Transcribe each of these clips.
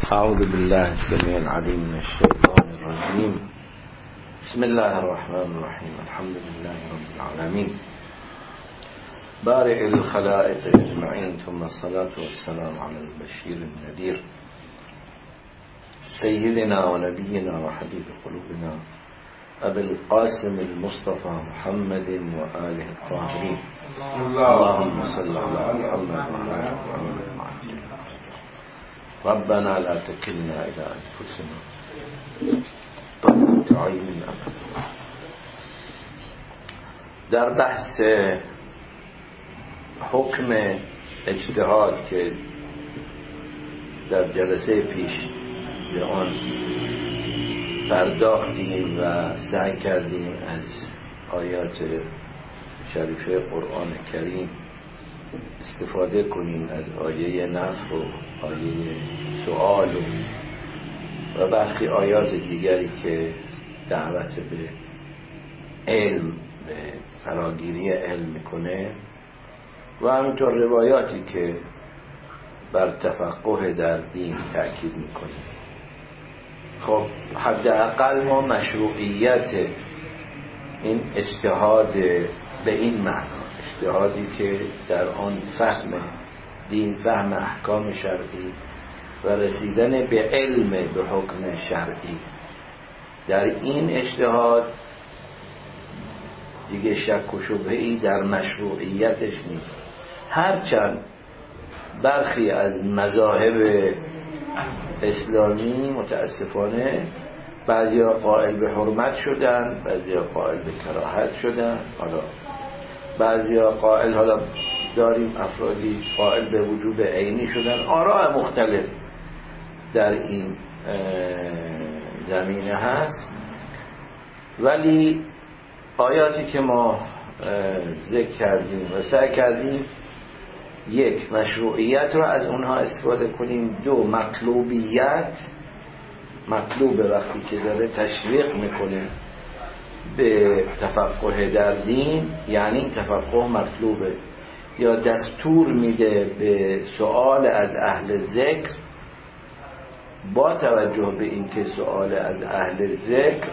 أعوذ بالله السميع العليم من الشيطان الرجيم. بسم الله الرحمن الرحيم. الحمد لله رب العالمين بارئ الخلائق أجمعين، ثم الصلاة والسلام على البشير النذير سيدنا ونبينا وحبيب قلوبنا أبي القاسم المصطفى محمد وآله الطاهرين. اللهم صل على محمد وعلى آل محمد. ربنا لا تكلنا إلى أنفسنا طرفة عين أبدا. در بحث حکم اجتهاد که در جلسه پیش به آن پرداختیم و سعی کردیم از آیات شریفه قرآن کریم استفاده کنیم، از آیه نفر و آیه سؤال و برخی آیات دیگری که دعوت به علم، به فراگیری علم میکنه و همینطور روایاتی که بر تفقه در دین تأکید میکنه. خب حداقل ما مشروعیت این اجتهاد به این معنا، اجتهادی که در آن فهم دین، فهم احکام شرعی و رسیدن به علم به حکم شرعی، در این اجتهاد دیگه شک و شبهه‌ای در مشروعیتش نیست. هرچند برخی از مذاهب اسلامی متاسفانه بعضیا قائل به حرمت شدن، بعضیا قائل به کراهت شدن، حالا بعضیا قائل، حالا داریم افرادی قائل به وجوب عینی شدن. آراء مختلف در این زمینه هست، ولی آیاتی که ما ذکر کردیم و سعی کردیم یک، مشروعیت رو از اونها استفاده کنیم، دو، مطلوبیت، مطلوب وقتی که داره تشویق میکنه به تفقه در دین، یعنی تفقه مطلوبه، یا دستور میده به سؤال از اهل ذکر با توجه به اینکه سؤال از اهل ذکر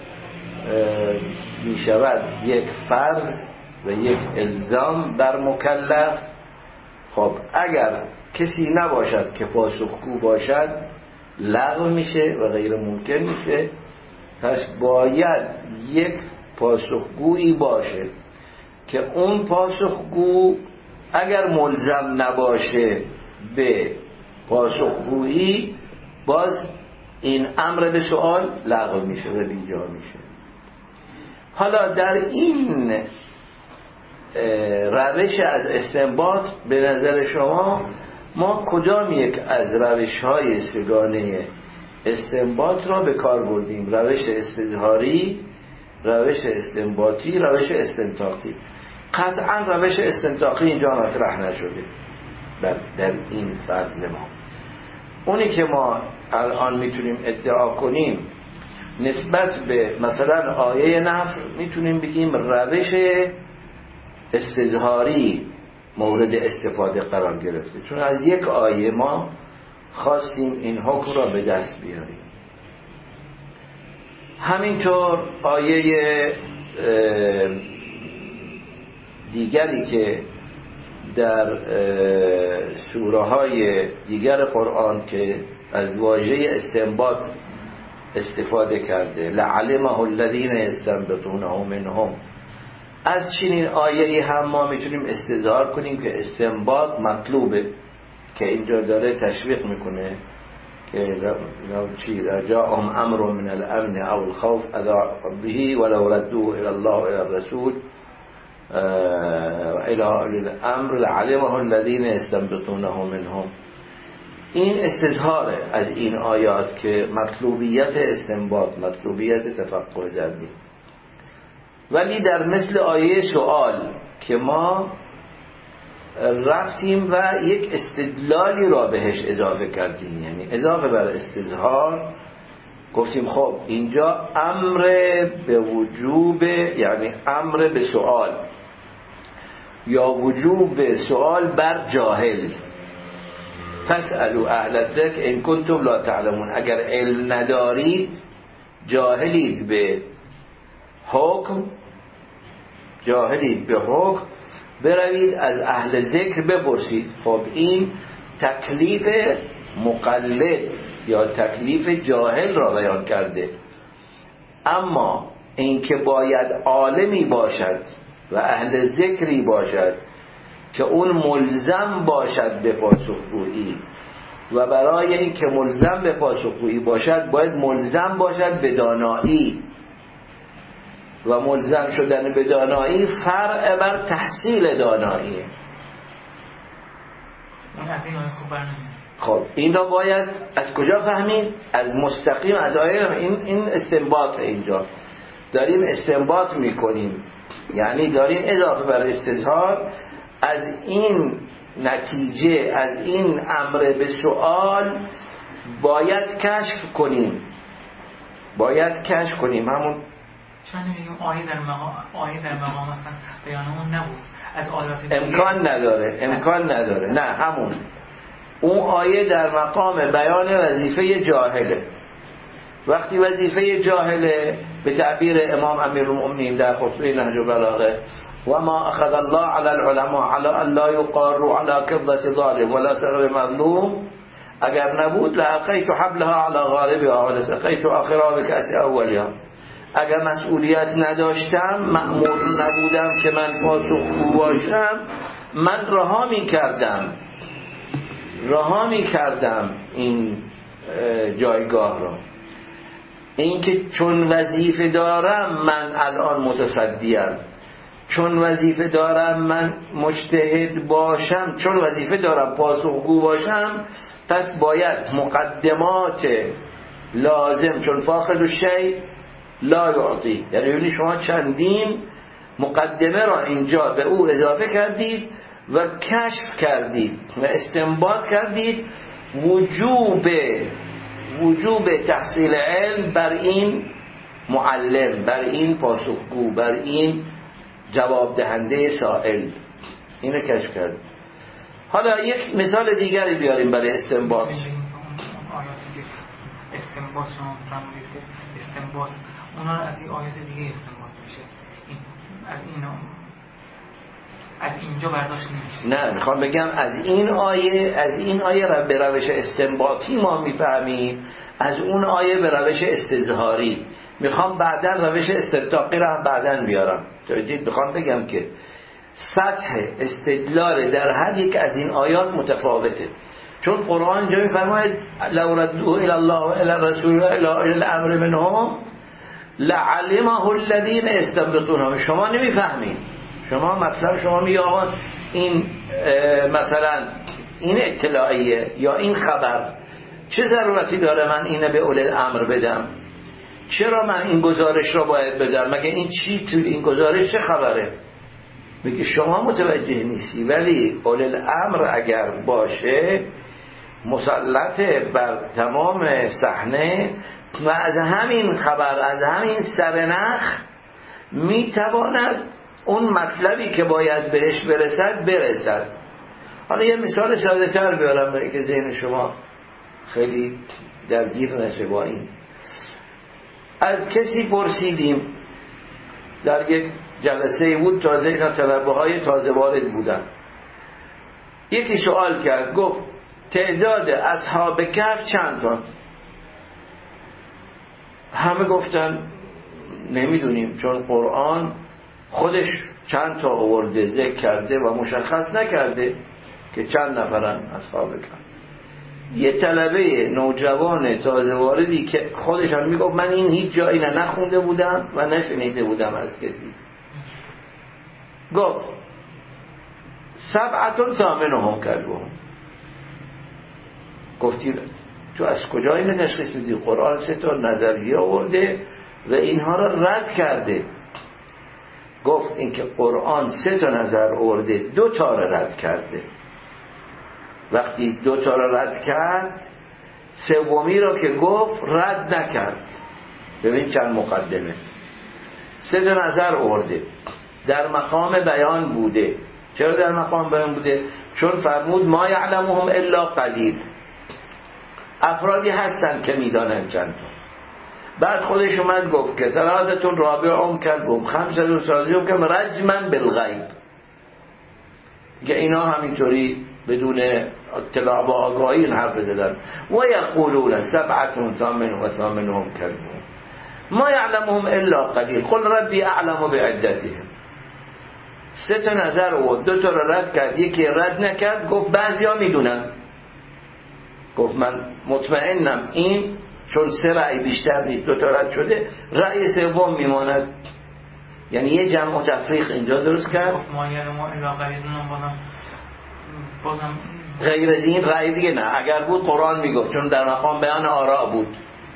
میشود یک فرض و یک الزام بر مکلف. خب اگر کسی نباشد که پاسخگو باشد لغو میشه و غیر ممکن میشه، پس باید یک پاسخگویی باشه که اون پاسخگو اگر ملزم نباشه به پاسخگویی، باز این امر به سؤال لغو میشه و بیجا میشه. حالا در این روش از استنباط به نظر شما ما کدام یک از روش‌های سگانه استنباط را به کار بردیم؟ روش استظهاری، روش استنباطی، روش استنطاقی؟ قطعا روش استنطاقی اینجا مطرح نشده در این فصل ما. اونی که ما الان میتونیم ادعا کنیم نسبت به مثلا آیه نفر، میتونیم بگیم روش استظهاری مورد استفاده قرار گرفته، چون از یک آیه ما خواستیم این حکم را به دست بیاریم. همینطور آیه دیگری که در سوره های دیگر قرآن که از واژه استنباط استفاده کرده، لعلمه الذین یستنبطونه منهم، از چنین آیه‌ای هم ما میتونیم استظهار کنیم که استنباط مطلوبه، که اینجا داره تشویق میکنه که جاءهم امر من الامن او الخوف اذاعوا به ولو ردوه الى الله والى الرسول والى اولي الامر لعلمه الذين يستنبطونه منهم. این استظهار از این آیات که مطلوبیت استنباط، مطلوبیت تفقه در دین. ولی در مثل آیه سؤال که ما رفتیم و یک استدلالی را بهش اضافه کردیم، یعنی اضافه بر استظهار گفتیم خب اینجا امر به وجوب، یعنی امر به سؤال یا وجوب سؤال بر جاهل، فاسألوا اهل الذکر ان کنتم لا تعلمون. اگر علم ندارید، جاهلید به حکم، بروید از اهل ذکر بپرسید. خب این تکلیف مقلد یا تکلیف جاهل را بیان کرده. اما اینکه باید عالمی باشد و اهل ذکری باشد که اون ملزم باشد به پاسخگویی، و برای اینکه ملزم به پاسخگویی باشد باید ملزم باشد به دانایی، و ملزم شدن به دانایی فرع بر تحصیل داناییه. خب این را باید از کجا فهمید؟ از مستقیم از آیه. این استنباط، اینجا داریم استنباط میکنیم، یعنی داریم اضافه بر استظهار از این نتیجه، از این امر به سؤال باید کشف کنیم، همون چون میگیم آیه در مقام مثلا بیان اون نبود از آیات امکان نداره. نه، همون اون آیه در مقام بیان وظیفه جاهله. وقتی وظیفه جاهله به تعبیر امام امیرالمؤمنین در خطبه نهج البلاغه، و ما اخذ الله علی العلماء علی ان لا یقاروا علی کظة ظالم ولا صغر مظلوم، اگر نبود لألقیت حبلها علی غاربها ولسقیت آخرها بکأس اولها. اگر مسئولیت نداشتم، مأمور نبودم که من پاسخگو باشم، من رها می‌کردم این جایگاه را. این که چون وظیفه دارم من الان متصدیم، چون وظیفه دارم من مجتهد باشم، چون وظیفه دارم پاسخگو باشم، پس باید مقدمات لازم، چون فاقد الشیء لا یعطی، یعنی شما چندین مقدمه را اینجا به او اضافه کردید و کشف کردید و استنباط کردید وجوب تحصیل علم بر این معلم، بر این پاسخگو، بر این جواب دهنده سائل. اینو کشف کرد. حالا یک مثال دیگری بیاریم برای استنباط. استنباط اونا از این آیات دیگه استنباط میشه، از اینجا برداشت نمیشه. نه، میخوام بگم از این آیه را به روش استنباطی ما میفهمیم، از اون آیه به روش استظهاری. میخوام بعداً روش استنطاقی را هم بعداً بیارم. توجید میخوام بگم که سطح استدلال در هر یک از این آیات متفاوته. چون قرآن جا میفرماید لو ردوه الی الله و الی الرسول و الی الامر منهم لعلمه الذین یستنبطونه. شما نمیفهمید، شما مطلب شما میگه آقا این مثلا این اطلاعیه یا این خبر، چه ضرورتی داره من اینو به اولی الامر بدم؟ چرا من این گزارش را باید بدم؟ مگه این چی تو این گزارش چه خبره؟ میگه شما متوجه نیستی، ولی اولی الامر اگر باشه مسلط بر تمام صحنه و از همین خبر، از همین سرنخ میتواند اون مطلبی که باید بهش برسد. حالا یه مثال ساده تر بیارم برای که ذهن شما خیلی درگیر نشه با این. از کسی پرسیدیم، در یک جلسه بود، تازه اینا طلبه های تازه وارد بودن، یکی سوال کرد، گفت تعداد اصحاب کهف چند تا؟ همه گفتن نمیدونیم، چون قرآن خودش چند تا آورده، ذکر کرده و مشخص نکرده که چند نفرن اصحاب کهف. یه طلبه نوجوان تازه واردی که خودش هم میگفت من این هیچ جایی نخونده بودم و نشنیده بودم از کسی، گفت 7 ثامنهم کلبهم. گفتی تو از کجا اینو تشخیص میدی؟ قرآن 3 تا نظریه آورده و اینها را رد کرده. گفت اینکه قرآن 3 تا نظر آورده، 2 تا را رد کرده. وقتی 2 تا را رد کرد، سومی را که گفت رد نکرد. ببین چند مقدمه. 3 تا نظر آورده، در مقام بیان بوده، چرا در مقام بیان بوده؟ چون فرمود ما یعلمهم الا قلیل، افرادی هستن که میدانن چند تا. بعد خودش اومد گفت که ثلاثتون رابعهم کلبهم خمسة سادسهم کم رجما بالغیب، که اینا همینطوری بدون اطلاع و آگاهی این حرف زدن. و یقولون سبعة ثامنهم کلبهم ما یعلمهم الا قلیل قل ربی اعلم بعدتهم. سه تا نظر و دو تا رو رد کرد، یکی رد نکرد، گفت بعضیا میدونن. گفت من مطمئنم این چون سه رأی بیشتر نیست، دو تا رد شده، رأی سوم میماند. یعنی یه جمع و تفریق اینجا درست کرد. ما الا قلیل بازم غیر از این رأی دیگه نه، اگر بود قرآن میگفت، چون در مقام بیان آراء بود.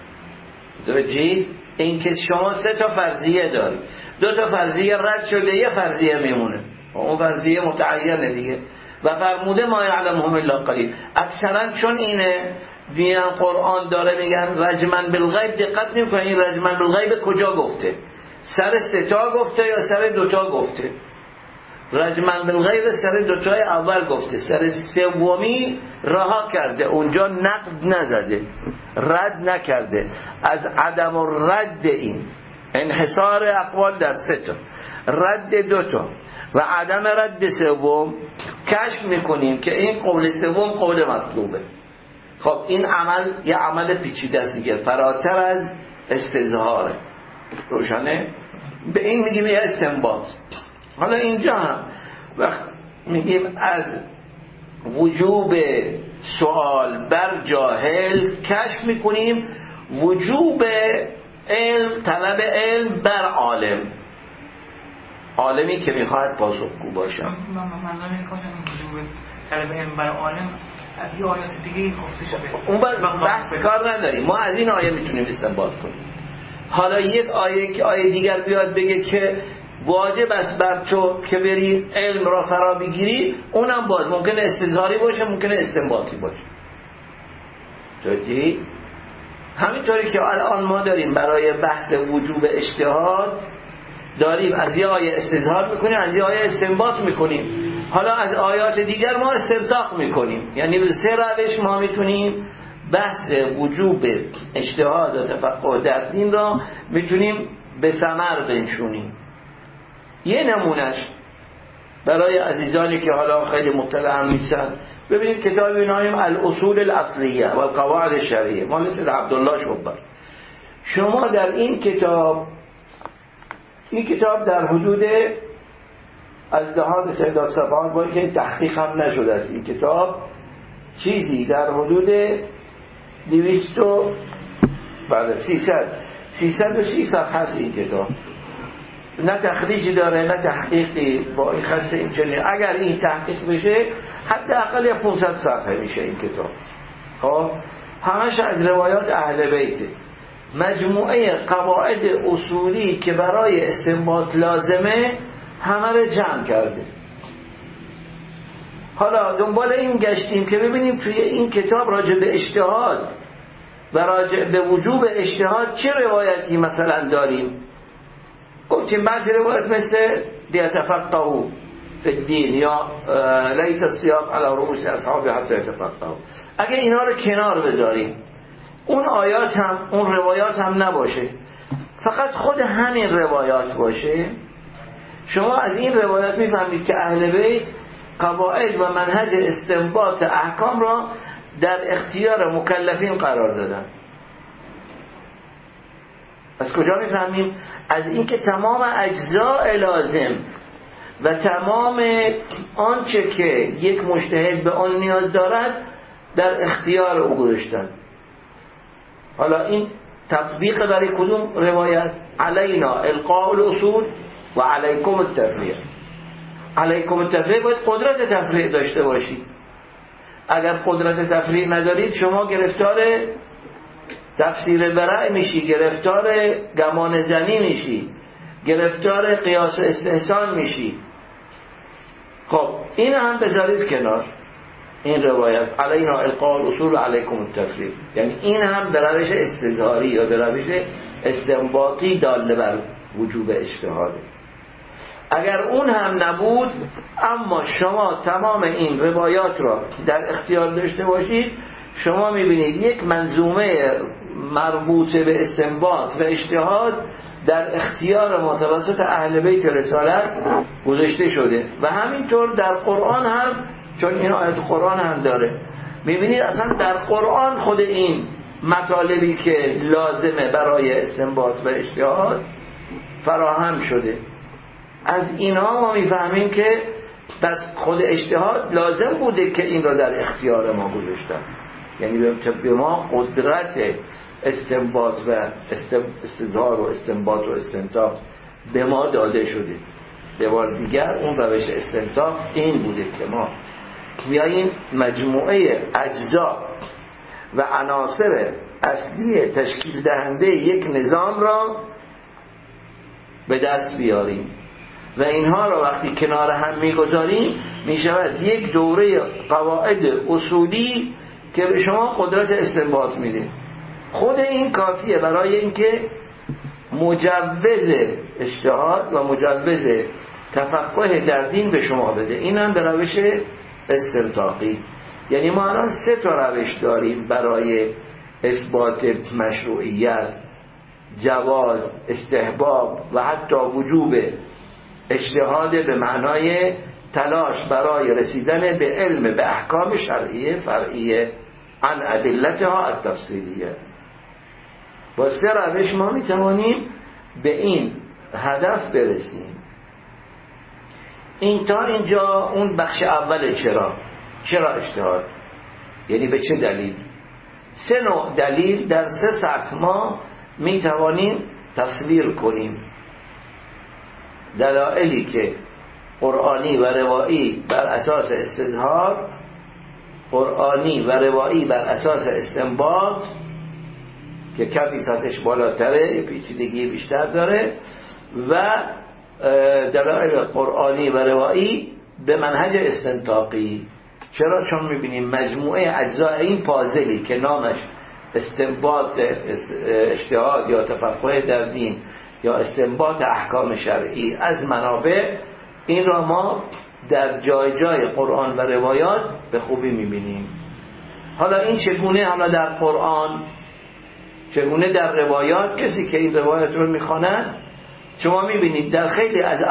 توجه این که شما سه تا فرضیه داری، دو تا فرضیه رد شده، یه فرضیه میمونه، اون فرضیه متعینه دیگه. و فرموده ما یعلمهم الا قلیل. اکثرا چون اینه بیان قرآن داره میگن رجما بالغیب، دقت نمیکنن این رجما بالغیب کجا گفته، سر سه تا گفته یا سر دو تا گفته. رجما بالغیب سر دو تای اول گفته، سر سومی رها کرده، اونجا نقد نزده، رد نکرده. از عدم رد این انحصار اقوال در سه تا، رد دو تا و عدم رد سوم کشف میکنیم که این قول سوم قول مطلوبه. خب این عمل یه عمل پیچیده است دیگه، فراتر از استظهاره. روشنه؟ به این میگیم یه استنباط. حالا اینجا هم وقت میگیم از وجوب سوال بر جاهل کشف میکنیم وجوب علم، طلب علم بر عالم، عالمی که میخواهد پاسخگو باشه. منظور این کاشم وجوب طلب علم بر عالم از این آیات دیگه گفته شده، اون بحث کار نداریم، ما از این آیه میتونیم استنباط کنیم. حالا یک آیه که آیه دیگر بیاد بگه که واجب است بر تو که بری علم را فرا بگیری، اونم باز ممکنه استظهاری باشه، ممکنه استنباطی باشه. توجیه؟ همینطوری که الان ما داریم برای بحث وجوب اجتهاد داریم از یه آیه استظهار میکنیم، از یه آیه استنباط میکنیم. حالا از آیات دیگر ما استنطاق میکنیم، یعنی به سه روش ما میتونیم بحث وجوب اجتهاد و تفقه در دین را میتونیم به ثمر بنشونیم. یه نمونش برای عزیزانی که حالا خیلی مطلع هم نیستن، ببینید کتاب نایم الاصول الاصلیه و القواعد الشرعیه مال سید عبدالله شبر. شما در این کتاب در حدود از لحاظ تعداد صفحات با اینکه تحقیق هم نشده است این کتاب، چیزی در حدود 330 صفحه هست این کتاب. نه تخریجی داره نه تحقیقی با این خط این چنین. اگر این تحقیق بشه حداقل 500 صفحه میشه این کتاب. خب همش از روایات اهل بیته، مجموعه قواعد اصولی که برای استنباط لازمه همه رو جمع کرده. حالا دنبال این گشتیم که ببینیم توی این کتاب راجع به اجتهاد و راجع به وجوب اجتهاد چه روایتی مثلا داریم. گفتیم بعضی روایت مثل لیتفقهوا فی الدین یا لیت السیاق علی رؤوس اصحاب حتی یتفقهوا، اگه اینا رو کنار بذاریم اون آیات هم اون روایات هم نباشه، فقط خود همین روایات باشه، شما از این روایات میفهمید که اهل بیت قواعد و منهج استنباط احکام را در اختیار مکلفین قرار دادن. از کجا میفهمیم؟ از اینکه تمام اجزاء لازم و تمام آنچه که یک مجتهد به آن نیاز دارد در اختیار او گذاشتن. حالا این تطبیق برای کدوم روایت؟ علینا القاء الاصول و علیکم التفریع. علیکم التفریع باید قدرت تفریع داشته باشید. اگر قدرت تفریع ندارید شما گرفتار تفسیر برع میشی، گرفتار گمان زنی میشی، گرفتار قیاس و استحسان میشی. خب این هم بذارید کنار، این روایت علینا القاء الاصول و علیکم التفریع، یعنی این هم به روش استظهاری یا به روش استنباطی داله بر وجوب اجتهاده. اگر اون هم نبود، اما شما تمام این روایات را در اختیار داشته باشید، شما میبینید یک منظومه مربوط به استنباط و اجتهاد در اختیار ما توسط اهل بیت رسالت گذاشته شده. و همینطور در قرآن هم، چون این آیت قرآن هم داره، میبینید اصلا در قرآن خود این مطالبی که لازمه برای استنباط و اجتهاد فراهم شده. از اینها ما میفهمیم که بس خود اجتهاد لازم بوده که این را در اختیار ما گذاشتن، یعنی به ما قدرت استنباط و استظهار و استنباط و استنتاق به ما داده شده. به بار دیگر اون روش استنتاق این بوده که ما بیاییم مجموعه اجزا و عناصر اصلی تشکیل دهنده یک نظام را به دست بیاریم و اینها را وقتی کنار هم میگذاریم میشود یک دوره قواعد اصولی که به شما قدرت استنباط میده. خود این کافیه برای اینکه مجوز اجتهاد و مجوز تفقه در دین به شما بده. این هم به روش استنتاقی. یعنی ما الان 3 تا روش داریم برای اثبات مشروعیت، جواز، استحباب و حتی وجوب اجتهاد به معنای تلاش برای رسیدن به علم به احکام شرعیه فرعیه عن ادلتها التفصیلیه. با 3 روش ما میتوانیم به این هدف برسیم. این تا اینجا اون بخش اول. چرا اجتهاد؟ یعنی به چه دلیل؟ 3 نوع دلیل در 3 سطح ما میتوانیم تصویر کنیم. دلایلی که قرآنی و روایی بر اساس استظهار، قرآنی و روایی بر اساس استنباط که کمی سطحش بالاتره، پیچیدگی بیشتر داره، و دلایل قرآنی و روایی به منهج استنتاقی. چرا؟ چون میبینیم مجموعه اجزای این پازلی که نامش استنباط اجتهاد یا تفقه در دین یا استنباط احکام شرعی از منابع، این را ما در جای جای قرآن و روایات به خوبی میبینیم. حالا این چگونه؟ حالا در قرآن، چگونه در روایات؟ کسی که این روایات رو میخواند، شما میبینید در خیلی از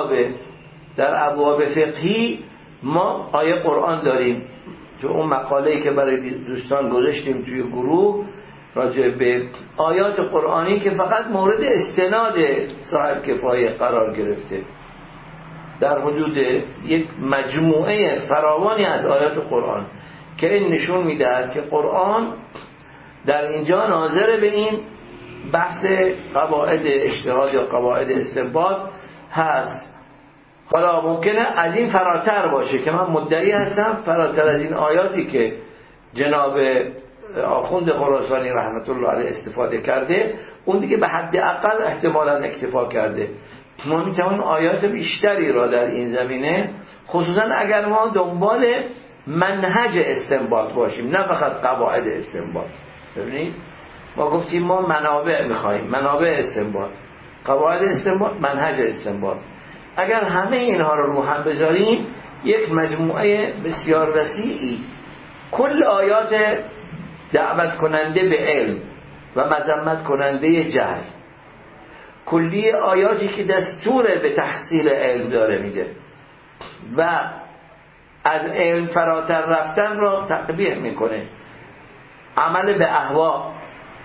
ابواب فقهی ما آیه قرآن داریم. تو اون مقاله‌ای که برای دوستان گذاشتیم توی گروه راجع به آیات قرآنی که فقط مورد استناد صاحب کفایه قرار گرفته، در حدود یک مجموعه فراوانی از آیات قرآن، که این نشون میدهد که قرآن در اینجا ناظر به این بحث قواعد اجتهاد یا قواعد استنباط هست. حالا ممکنه از این فراتر باشه که من مدعی هستم فراتر از این آیاتی که جناب آخوند خراسانی رحمت الله علیه استفاده کرده، اون دیگه به حد اقل احتمالاً اکتفا کرده. ما میتوانیم آیات بیشتری را در این زمینه، خصوصا اگر ما دنبال منهج استنباط باشیم، نه فقط قواعد استنباط. ببینید ما گفتیم ما منابع میخوایم، منابع استنباط، قواعد استنباط، منهج استنباط. اگر همه اینها رو هم بذاریم، یک مجموعه بسیار وسیعی، کل آیات دعوت کننده به علم و مذمت کننده جهل، کلی آیاتی که دستور به تحصیل علم داره میده و از علم فراتر رفتن را تقبیح میکنه، عمل به اهوا،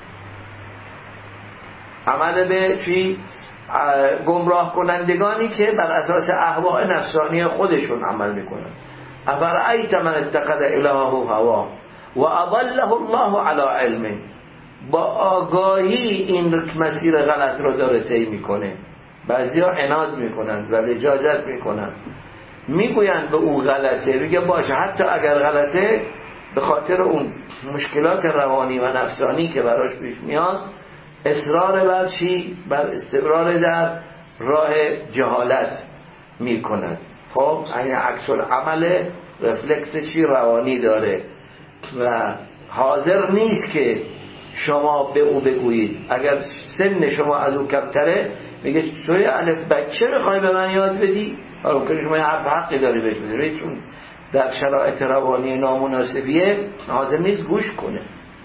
عمل به گمراه کنندگانی که بر اساس اهواء نفسانی خودشون عمل میکنن. افرأیت من اتخذ الهه هواه و اضله الله علی علمه، با آگاهی این مسیر غلط رو داره طی میکنه. بعضیا عناد میکنن و لجاجت میکنن، میگوین به او غلطه، میگه باشه حتی اگر غلطه به خاطر اون مشکلات روانی و نفسانی که براش پیش میاد، اصرار بر چی؟ بر استمرار در راه جهالت میکنن. خب این عکس العمل رفلکس چی روانی داره و حاضر نیست که شما به او بگویید. اگر سن شما از اون کمتره میگه توی الف بچه میخوای به من یاد بدی؟ حالا که شما حقی داری بهش بدی، چون در شرایط روانی نامناسبیه لازم نیست گوش کنه.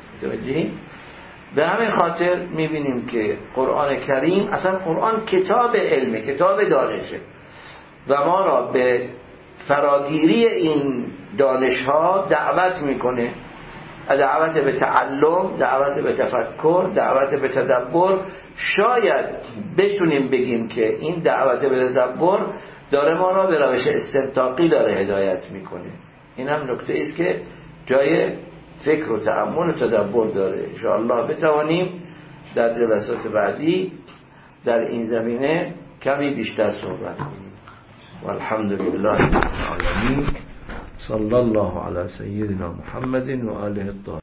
به همین خاطر میبینیم که قرآن کریم، اصلا قرآن کتاب علمه، کتاب دانشه و ما را به فراگیری این دانش‌ها دعوت میکنه، دعوت به تعلم، دعوت به تفکر، دعوت به تدبر. شاید بتونیم بگیم که این دعوت به تدبر داره ما را به روش استنطاقی داره هدایت میکنه. این هم نکته است که جای فکر و تأمل و تدبر داره. انشاءالله بتوانیم در جلسات بعدی در این زمینه کمی بیشتر صحبت کنیم. والحمدلله رب العالمین. صلی الله علی سیدنا محمد و آله الطاهرین.